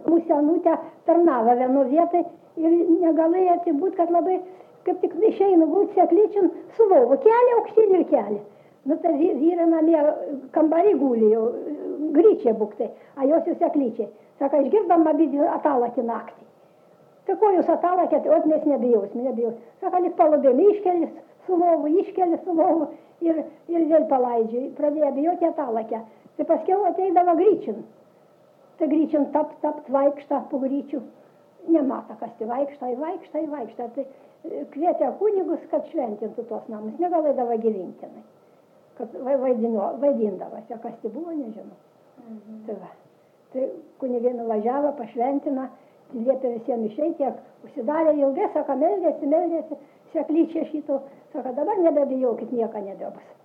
Mūsų senutė tarnavo vienu vietai ir negalėjo atsibūt, kad labai, kaip tik išeinu būt seklyčion, suvovu, kelią aukštyn ir kelią. Nu, tai vyrai namie kambarį guli jau, gryčiai buktai, a jos jau seklyčiai. Sako, išgirdom abidvi atalakį naktį. Tai ko jūs atalakėt, ot mes nebijaus. Sako, lik palubėmi iškelis su lovu ir vėl palaidžiai. Pradėjo bijoti atalakę. Tai paskiau ateidavo gryčion. Tai gryčion tapt, vaikštą po gryčių. Nemata, kas tai vaikštą. Tai kvietė kunigus, kad šventintų tuos namus. Negalėdavo gyvintinai. Kad vaidindavosi, kas tai buvo, nežinau. Tai va. Tai kunigai nuvažiavo, pašventina, liepė visiems išeiti, užsidarė ilgai, sako, meldėsi, seklyčia šito, sako, dabar nebebijokit, nieko nebebus.